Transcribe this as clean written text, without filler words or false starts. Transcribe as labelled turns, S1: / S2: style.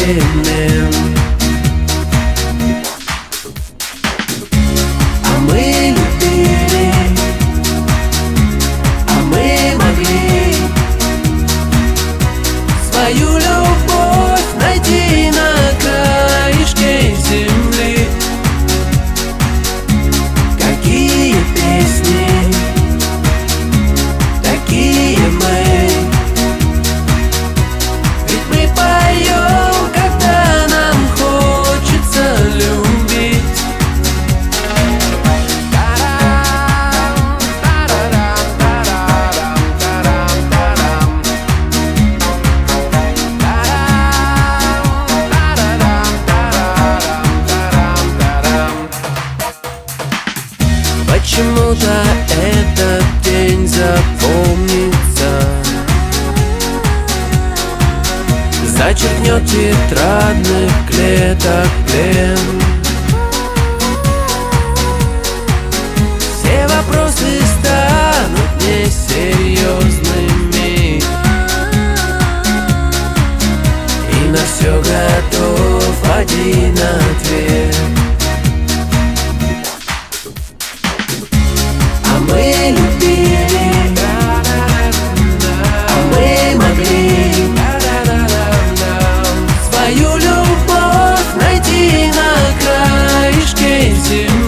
S1: перемен. А мы любили, а мы могли свою любовь найти на краешке земли. Какие песни, такие мы. Ведь мы поем, когда нам хочется любить. Почему-то этот день запомнится, зачеркнет тетрадных клеток плен. Все вопросы станут несерьезными, и на все готов один ответ. А мы любили, а мы могли свою любовь найти на краешке земли.